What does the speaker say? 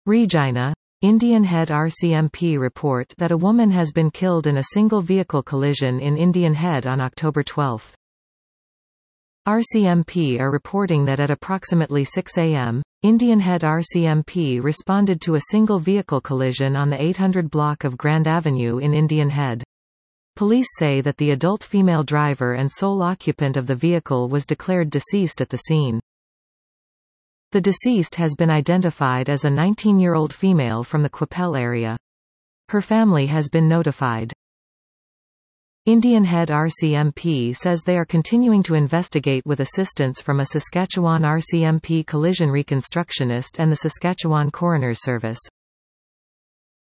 Regina, Indian Head RCMP report that a woman has been killed in a single vehicle collision in Indian Head on October 12. RCMP are reporting that at approximately 6 a.m., Indian Head RCMP responded to a single vehicle collision on the 800 block of Grand Avenue in Indian Head. Police say that the adult female driver and sole occupant of the vehicle was declared deceased at the scene. The deceased has been identified as a 19-year-old female from the Qu'Appelle area. Her family has been notified. Indian Head RCMP says they are continuing to investigate with assistance from a Saskatchewan RCMP collision reconstructionist and the Saskatchewan Coroner's Service.